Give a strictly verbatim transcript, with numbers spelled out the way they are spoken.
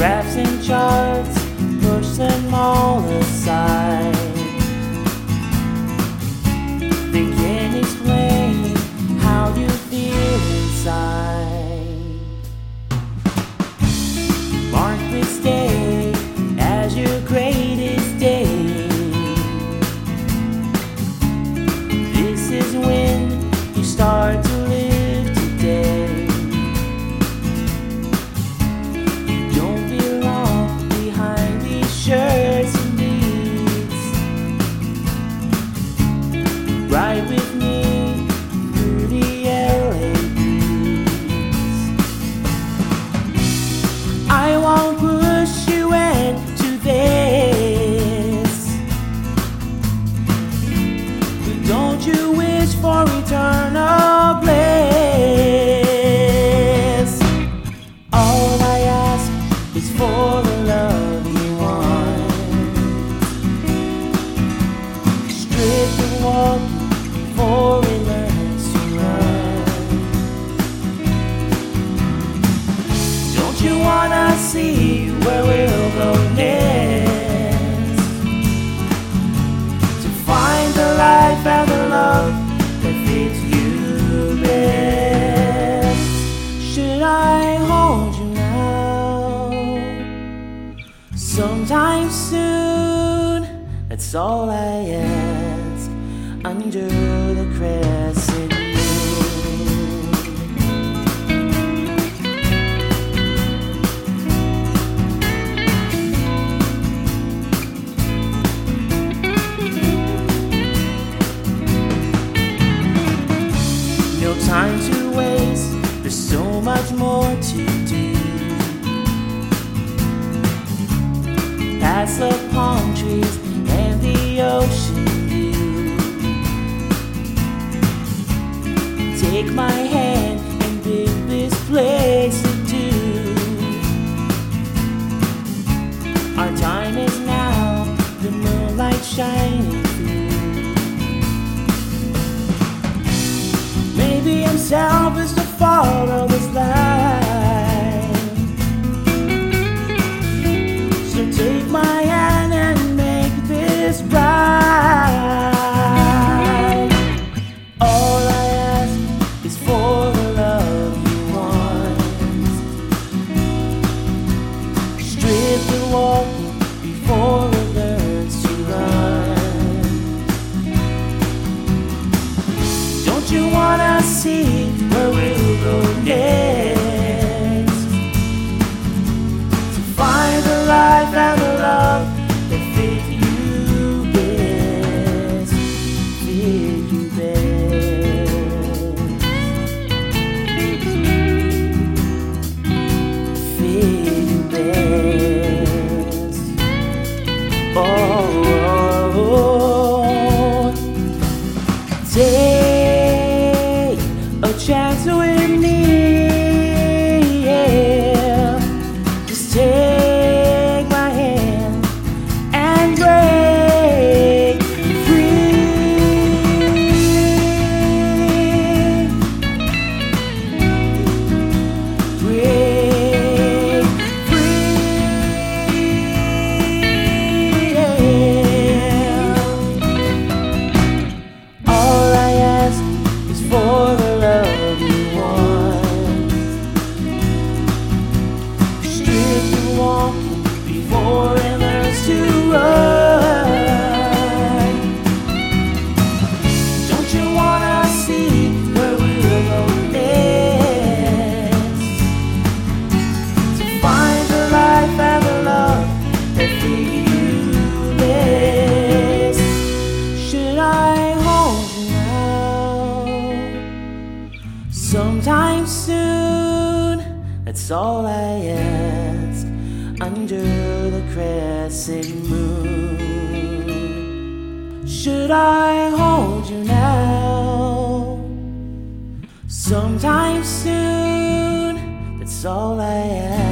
Graphs and charts, push them all aside. They can't explain how you feel inside. Mark this day as your greatest day. This is when you start to live today. You don't belong behind these shirts and beats. Ride with me through the L A breeze. I won't push you into this, but don't you wish for eternal bliss? All I ask is for the love you want. Strip the walk before it learns to run. Don't you wanna see where we'll go next? To find the life and the love that fits you best. Should I hold you now? Sometime soon, that's all I ask. Under the crescent moon. No time to waste, there's so much more to do. Past the palm trees and the ocean view. Take my hand and bid this place adieu. Our time is now, the moonlight shining through. Maybe I'm selfish to follow this line, so take my hand and make this right. All I ask is for the love you want. Strip the walking before it learns to run. Don't you wanna see where we'll go next? To find the life and the love that fit you best. Fit you best. Fit you best. Oh, oh, oh. Take a chance with me, yeah. Just take my hand and break free. Break free, yeah. All I ask is for the love you want. Strip the walking before it learns to run. Don't you wanna see where we'll go next? To find the life and the love that fit you best. Should I hold you now? Sometime soon, that's all I ask. Under the crescent moon. Should I hold you now? Sometime soon, that's all I ask.